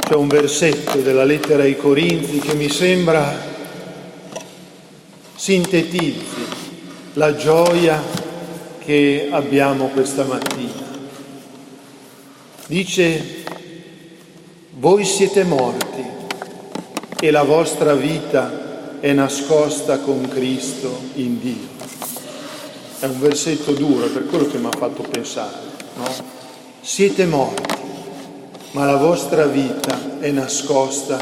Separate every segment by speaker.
Speaker 1: C'è un versetto della lettera ai Corinzi che mi sembra sintetizzi la gioia che abbiamo questa mattina. Dice: voi siete morti e la vostra vita è nascosta con Cristo in Dio. È un versetto duro, è per quello che mi ha fatto pensare, no? Siete morti, ma la vostra vita è nascosta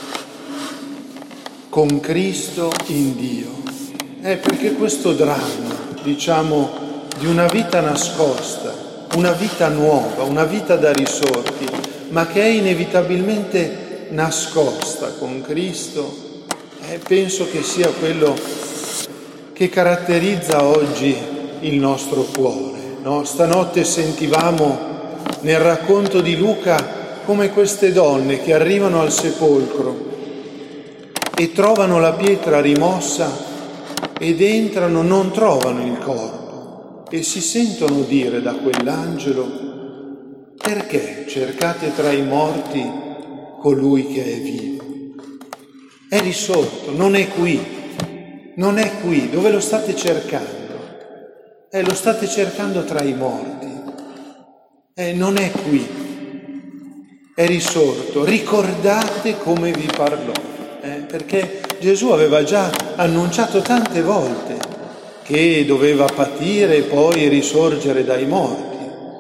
Speaker 1: con Cristo in Dio. Perché questo dramma, diciamo, di una vita nascosta, una vita nuova, una vita da risorti, ma che è inevitabilmente nascosta con Cristo, penso che sia quello che caratterizza oggi il nostro cuore, no? Stanotte sentivamo nel racconto di Luca come queste donne che arrivano al sepolcro e trovano la pietra rimossa ed entrano, non trovano il corpo e si sentono dire da quell'angelo: perché cercate tra i morti colui che è vivo? È risorto, non è qui, non è qui. Dove lo state cercando? Lo state cercando tra i morti. Non è qui, è risorto. Ricordate come vi parlò, perché Gesù aveva già annunciato tante volte che doveva patire e poi risorgere dai morti.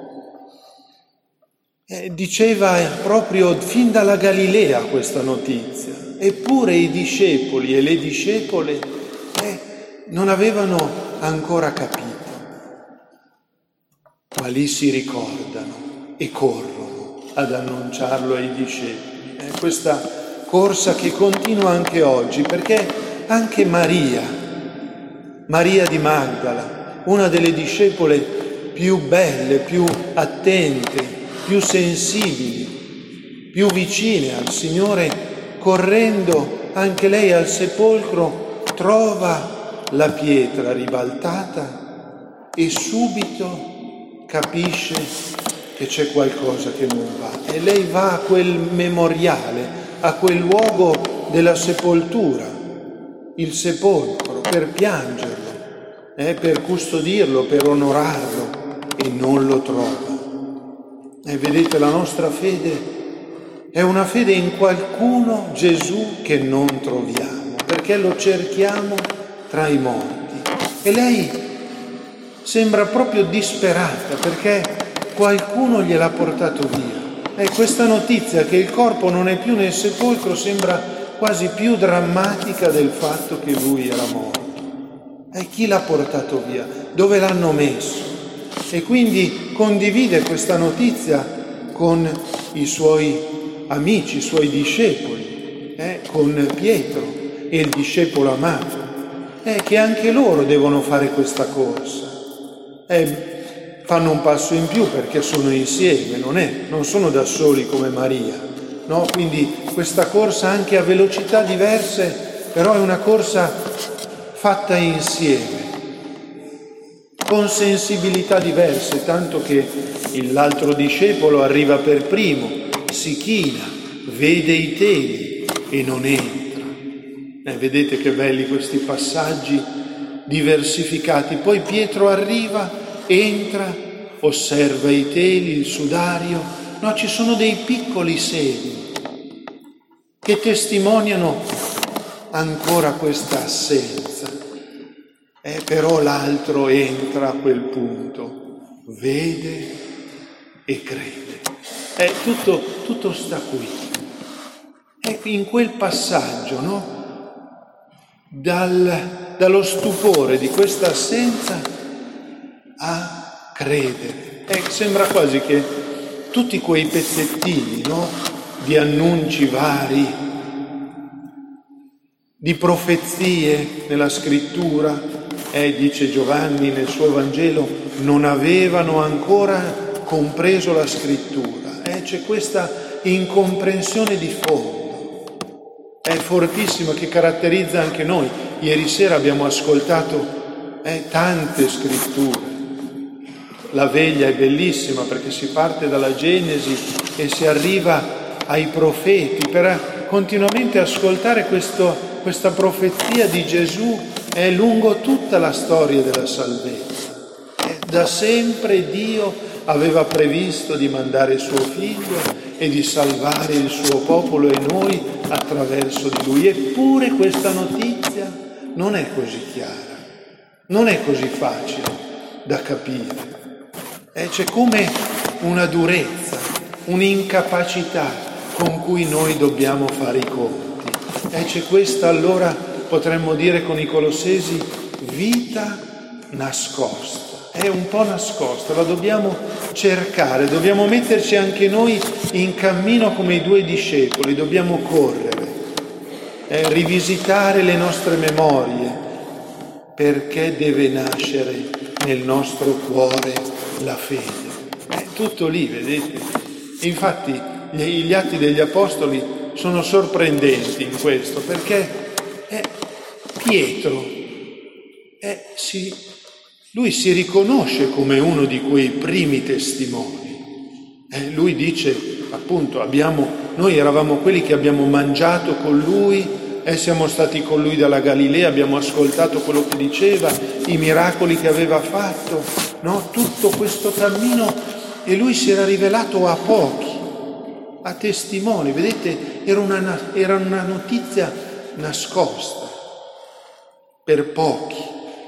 Speaker 1: Diceva proprio fin dalla Galilea questa notizia, eppure i discepoli e le discepole non avevano ancora capito. Ma lì si ricordano e corrono ad annunciarlo ai discepoli. Questa corsa che continua anche oggi, perché anche Maria di Magdala, una delle discepole più belle, più attente, più sensibili, più vicine al Signore, correndo anche lei al sepolcro, trova la pietra ribaltata e subito capisce che c'è qualcosa che non va e lei va a quel memoriale, a quel luogo della sepoltura, il sepolcro, per piangerlo, per custodirlo, per onorarlo, e non lo trova. E vedete, la nostra fede è una fede in qualcuno, Gesù, che non troviamo, perché lo cerchiamo tra i morti. E lei sembra proprio disperata perché qualcuno gliel'ha portato via. E questa notizia che il corpo non è più nel sepolcro sembra quasi più drammatica del fatto che lui era morto. E chi l'ha portato via? Dove l'hanno messo? E quindi condivide questa notizia con i suoi amici, i suoi discepoli, con Pietro e il discepolo amato, che anche loro devono fare questa corsa. Fanno un passo in più perché sono insieme, non sono da soli come Maria, no? Quindi questa corsa anche a velocità diverse, però è una corsa fatta insieme, con sensibilità diverse, tanto che l'altro discepolo arriva per primo, si china, vede i teli e non entra. Vedete che belli questi passaggi diversificati. Poi Pietro arriva, entra, osserva i teli, il sudario. No, ci sono dei piccoli segni che testimoniano ancora questa assenza. Però l'altro entra a quel punto, vede e crede. Tutto sta qui. In quel passaggio, no? Dallo stupore di questa assenza a credere. Sembra quasi che tutti quei pezzettini, no? Di annunci vari, di profezie nella scrittura, dice Giovanni nel suo Vangelo, non avevano ancora compreso la scrittura. C'è questa incomprensione di fondo. È fortissima, che caratterizza anche noi. Ieri sera abbiamo ascoltato tante scritture. La veglia è bellissima perché si parte dalla Genesi e si arriva ai profeti, per continuamente ascoltare questa profezia di Gesù lungo tutta la storia della salvezza. Da sempre Dio aveva previsto di mandare suo figlio e di salvare il suo popolo e noi attraverso di lui. Eppure questa notizia non è così chiara, non è così facile da capire. C'è come una durezza, un'incapacità con cui noi dobbiamo fare i conti. C'è questa, allora, potremmo dire con i Colossesi, vita nascosta. È un po' nascosta, la dobbiamo cercare, dobbiamo metterci anche noi in cammino come i 2 discepoli, dobbiamo correre, rivisitare le nostre memorie, perché deve nascere nel nostro cuore la fede. È tutto lì, vedete? Infatti gli Atti degli Apostoli sono sorprendenti in questo, perché Pietro lui si riconosce come uno di quei primi testimoni. Lui dice, appunto, noi eravamo quelli che abbiamo mangiato con lui, siamo stati con lui dalla Galilea, abbiamo ascoltato quello che diceva, i miracoli che aveva fatto, no? Tutto questo cammino, e lui si era rivelato a pochi, a testimoni. Vedete, era una notizia nascosta per pochi.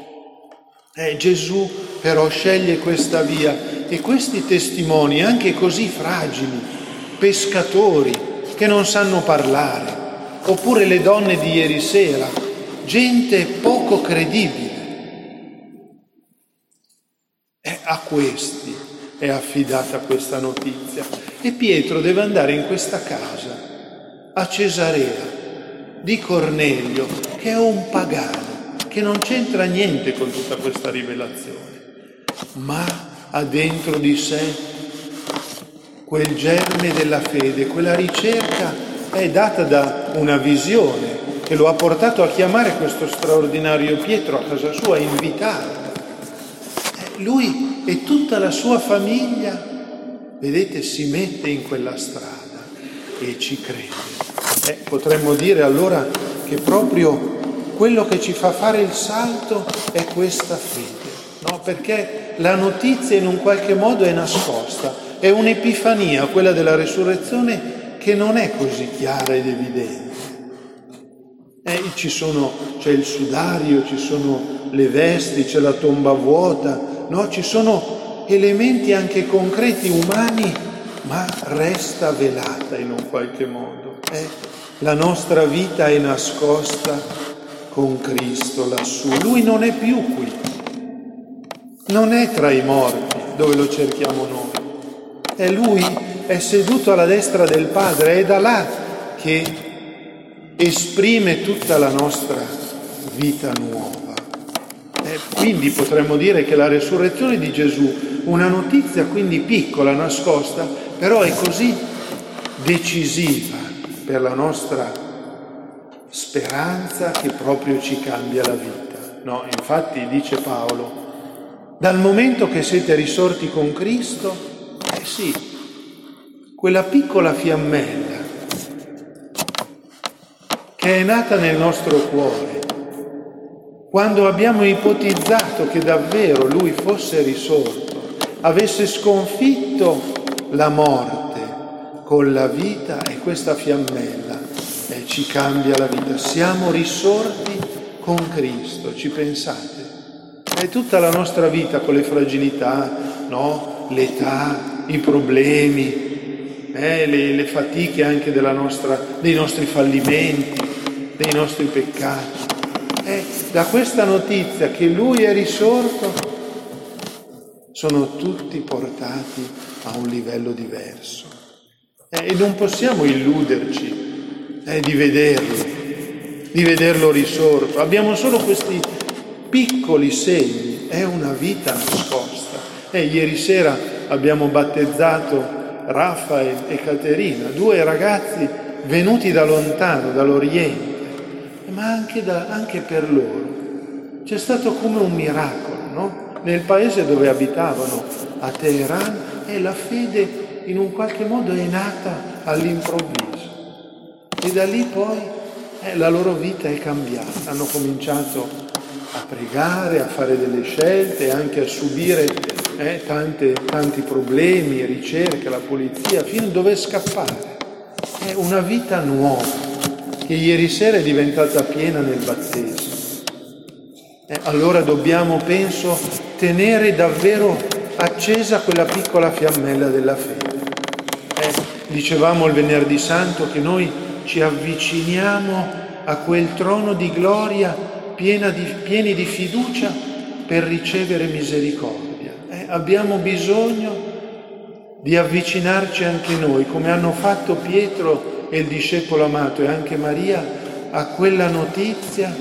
Speaker 1: Gesù però sceglie questa via, e questi testimoni, anche così fragili, pescatori che non sanno parlare, oppure le donne di ieri sera, gente poco credibile, a questi è affidata questa notizia. E Pietro deve andare in questa casa, a Cesarea, di Cornelio, che è un pagano, che non c'entra niente con tutta questa rivelazione, ma ha dentro di sé quel germe della fede, quella ricerca è data da una visione che lo ha portato a chiamare questo straordinario Pietro a casa sua, a invitarlo. Lui e tutta la sua famiglia, vedete, si mette in quella strada e ci crede. Potremmo dire allora che proprio quello che ci fa fare il salto è questa fede, no? Perché la notizia in un qualche modo è nascosta, è un'epifania, quella della resurrezione, che non è così chiara ed evidente. C'è il sudario, ci sono le vesti, c'è la tomba vuota, no? Ci sono elementi anche concreti, umani, ma resta velata in un qualche modo. La nostra vita è nascosta con Cristo lassù. Lui non è più qui, non è tra i morti dove lo cerchiamo noi. Lui è seduto alla destra del Padre, è da là che esprime tutta la nostra vita nuova. Quindi potremmo dire che la resurrezione di Gesù, una notizia quindi piccola, nascosta, però è così decisiva per la nostra speranza che proprio ci cambia la vita. No, infatti dice Paolo, dal momento che siete risorti con Cristo, sì, quella piccola fiammella che è nata nel nostro cuore, quando abbiamo ipotizzato che davvero Lui fosse risorto, avesse sconfitto la morte con la vita, e questa fiammella ci cambia la vita. Siamo risorti con Cristo, ci pensate? È tutta la nostra vita con le fragilità, no? L'età, i problemi, le fatiche anche dei nostri fallimenti, dei nostri peccati. Da questa notizia che Lui è risorto, sono tutti portati a un livello diverso. E non possiamo illuderci di vederlo risorto. Abbiamo solo questi piccoli segni, è una vita nascosta. Ieri sera abbiamo battezzato Raffa e Caterina, 2 ragazzi venuti da lontano, dall'Oriente, ma anche per loro c'è stato come un miracolo, no? Nel paese dove abitavano, a Teheran, la fede in un qualche modo è nata all'improvviso. E da lì poi la loro vita è cambiata. Hanno cominciato a pregare, a fare delle scelte, anche a subire tanti problemi, ricerche, la polizia, fino a dover scappare. È una vita nuova che ieri sera è diventata piena nel battesimo. Allora dobbiamo, penso, tenere davvero accesa quella piccola fiammella della fede. Dicevamo il Venerdì Santo che noi ci avviciniamo a quel trono di gloria pieni di fiducia per ricevere misericordia. Abbiamo bisogno di avvicinarci anche noi, come hanno fatto Pietro e il discepolo amato e anche Maria, a quella notizia,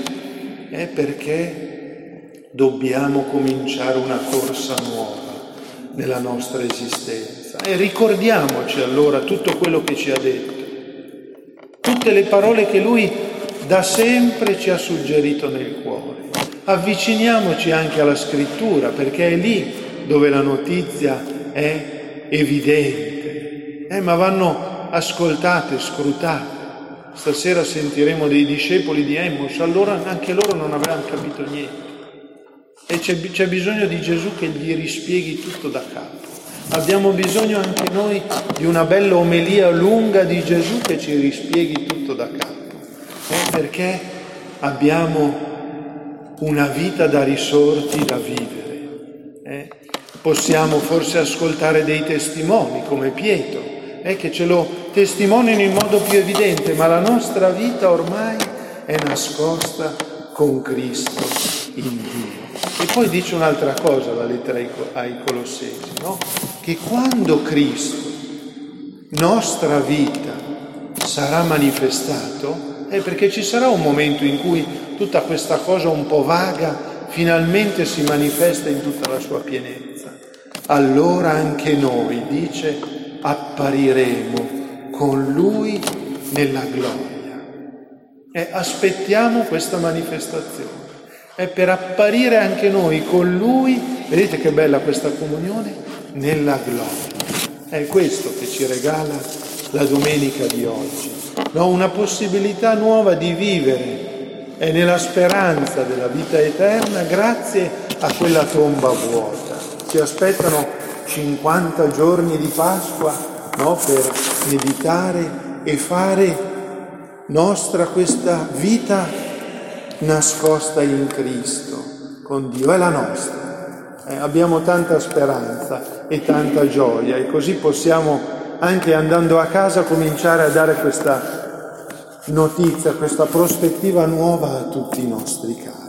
Speaker 1: perché dobbiamo cominciare una corsa nuova nella nostra esistenza. E ricordiamoci allora tutto quello che ci ha detto, tutte le parole che Lui da sempre ci ha suggerito nel cuore. Avviciniamoci anche alla Scrittura, perché è lì dove la notizia è evidente, ma vanno ascoltate, scrutate. Stasera sentiremo dei discepoli di Emmaus, allora anche loro non avevano capito niente. E c'è bisogno di Gesù che gli rispieghi tutto da capo. Abbiamo bisogno anche noi di una bella omelia lunga di Gesù che ci rispieghi tutto da capo. Perché abbiamo una vita da risorti da vivere. Possiamo forse ascoltare dei testimoni come Pietro, che ce lo testimoniano in modo più evidente, ma la nostra vita ormai è nascosta con Cristo in Dio. E poi dice un'altra cosa la lettera ai Colossesi, no? Che quando Cristo, nostra vita, sarà manifestato, perché ci sarà un momento in cui tutta questa cosa un po' vaga finalmente si manifesta in tutta la sua pienezza. Allora anche noi, dice, appariremo con Lui nella gloria. Aspettiamo questa manifestazione. Per apparire anche noi con Lui, vedete che bella questa comunione, nella gloria. È questo che ci regala la domenica di oggi. No, una possibilità nuova di vivere nella speranza della vita eterna grazie a quella tomba vuota. Ci aspettano 50 giorni di Pasqua, no, per meditare e fare nostra questa vita nascosta in Cristo, con Dio, è la nostra. Abbiamo tanta speranza e tanta gioia e così possiamo anche andando a casa cominciare a dare questa notizia, questa prospettiva nuova a tutti i nostri cari.